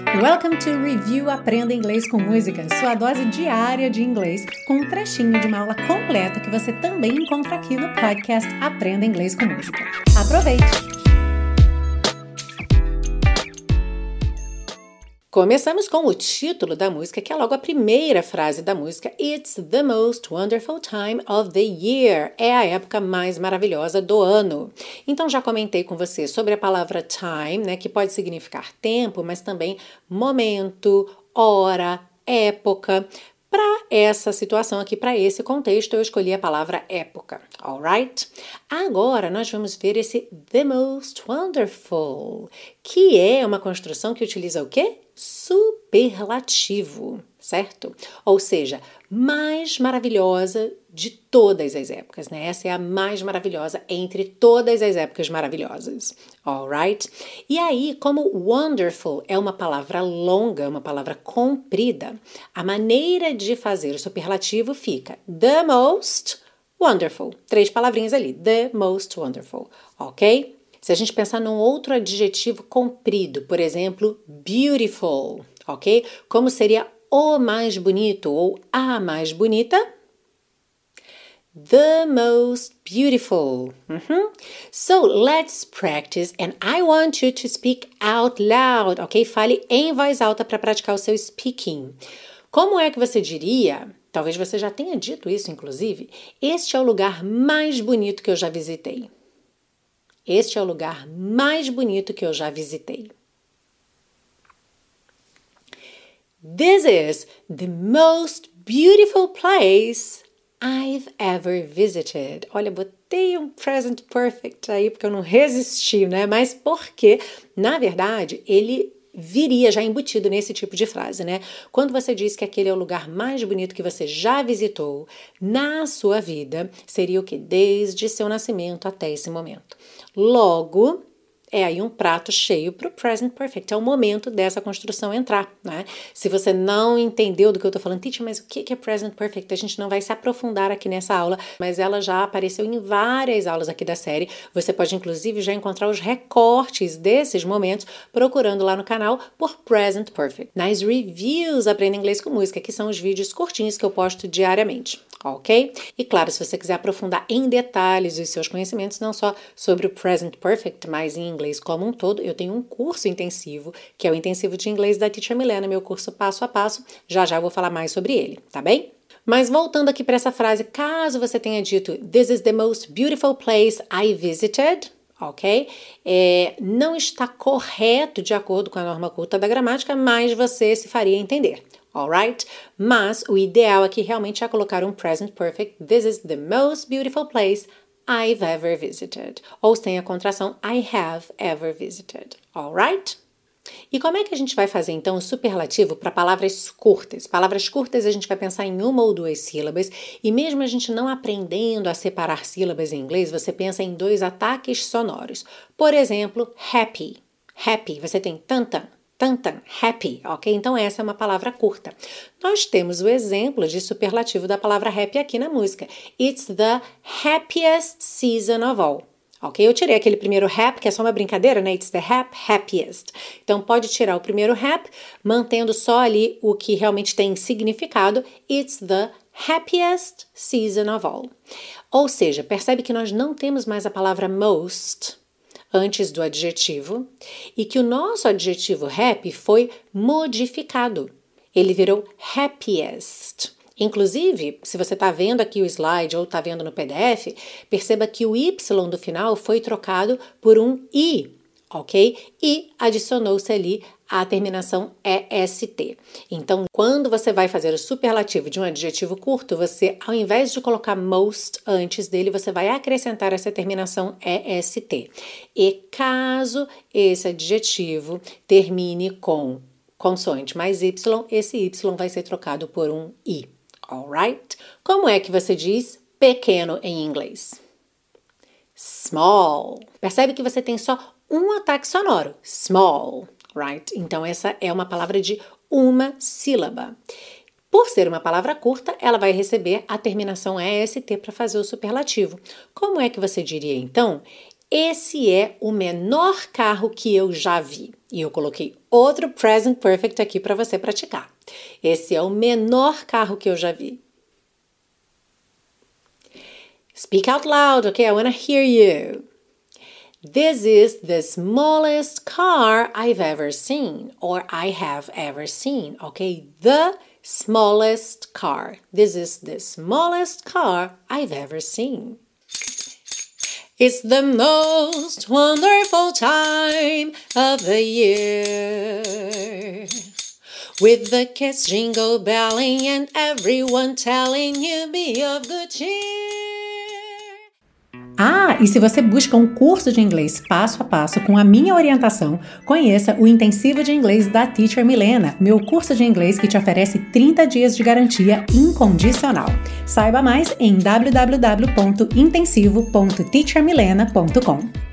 Welcome to Review Aprenda Inglês com Música, sua dose diária de inglês, com um trechinho de uma aula completa que você também encontra aqui no podcast Aprenda Inglês com Música. Aproveite! Começamos com o título da música, que é logo a primeira frase da música. It's the most wonderful time of the year. É a época mais maravilhosa do ano. Então, já comentei com você sobre a palavra time, né, que pode significar tempo, mas também momento, hora, época. Para essa situação aqui, para esse contexto, eu escolhi a palavra época, alright? Agora, nós vamos ver esse the most wonderful, que é uma construção que utiliza o quê? Superlativo, certo? Ou seja, mais maravilhosa de todas as épocas, né? Essa é a mais maravilhosa entre todas as épocas maravilhosas, alright? E aí, como wonderful é uma palavra longa, uma palavra comprida, a maneira de fazer o superlativo fica the most wonderful. 3 palavrinhas ali, the most wonderful, ok? Se a gente pensar num outro adjetivo comprido, por exemplo, beautiful, ok? Como seria o mais bonito ou a mais bonita? The most beautiful. So, let's practice and I want you to speak out loud, ok? Fale em voz alta para praticar o seu speaking. Como é que você diria? Talvez você já tenha dito isso, inclusive. Este é o lugar mais bonito que eu já visitei. Este é o lugar mais bonito que eu já visitei. This is the most beautiful place I've ever visited. Olha, botei um present perfect aí porque eu não resisti, né? Mas porque, na verdade, ele viria já embutido nesse tipo de frase, né? Quando você diz que aquele é o lugar mais bonito que você já visitou na sua vida, seria o que? Desde seu nascimento até esse momento. Logo, é aí um prato cheio para o present perfect. É o momento dessa construção entrar, né? Se você não entendeu do que eu estou falando, teacher, mas o que é present perfect? A gente não vai se aprofundar aqui nessa aula, mas ela já apareceu em várias aulas aqui da série. Você pode, inclusive, já encontrar os recortes desses momentos procurando lá no canal por present perfect. Nas reviews Aprenda Inglês com Música, que são os vídeos curtinhos que eu posto diariamente. Ok? E claro, se você quiser aprofundar em detalhes os seus conhecimentos, não só sobre o present perfect, mas em inglês como um todo, eu tenho um curso intensivo, que é o Intensivo de Inglês da Teacher Milena, meu curso passo a passo. Já já eu vou falar mais sobre ele, tá bem? Mas voltando aqui para essa frase, caso você tenha dito This is the most beautiful place I visited, ok? Não está correto de acordo com a norma culta da gramática, mas você se faria entender. Alright? Mas o ideal aqui realmente é colocar um present perfect. This is the most beautiful place I've ever visited. Ou sem a contração I have ever visited. Alright? E como é que a gente vai fazer então o superlativo para palavras curtas? Palavras curtas a gente vai pensar em 1 ou 2 sílabas e mesmo a gente não aprendendo a separar sílabas em inglês, você pensa em 2 ataques sonoros. Por exemplo, happy. Happy, você tem tantan. Tantan, happy, ok? Então essa é uma palavra curta. Nós temos o exemplo de superlativo da palavra happy aqui na música. It's the happiest season of all. Ok? Eu tirei aquele primeiro happy, que é só uma brincadeira, né? It's the happiest. Então pode tirar o primeiro happy, mantendo só ali o que realmente tem significado. It's the happiest season of all. Ou seja, percebe que nós não temos mais a palavra most antes do adjetivo, e que o nosso adjetivo happy foi modificado. Ele virou happiest. Inclusive, se você está vendo aqui o slide ou está vendo no PDF, perceba que o Y do final foi trocado por um I, ok? E adicionou-se ali a terminação EST. Então, quando você vai fazer o superlativo de um adjetivo curto, você, ao invés de colocar most antes dele, você vai acrescentar essa terminação EST. E caso esse adjetivo termine com consoante mais Y, esse Y vai ser trocado por um I. Alright? Como é que você diz pequeno em inglês? Small. Percebe que você tem só um ataque sonoro. Small. Right? Então, essa é uma palavra de uma sílaba. Por ser uma palavra curta, ela vai receber a terminação EST para fazer o superlativo. Como é que você diria, então? Esse é o menor carro que eu já vi. E eu coloquei outro present perfect aqui para você praticar. Esse é o menor carro que eu já vi. Speak out loud, okay? I want to hear you. This is the smallest car I've ever seen, or I have ever seen, okay? The smallest car. This is the smallest car I've ever seen. It's the most wonderful time of the year, with the kids jingle belling and everyone telling you be of good cheer. Ah, e se você busca um curso de inglês passo a passo com a minha orientação, conheça o Intensivo de Inglês da Teacher Milena, meu curso de inglês que te oferece 30 dias de garantia incondicional. Saiba mais em www.intensivo.teachermilena.com.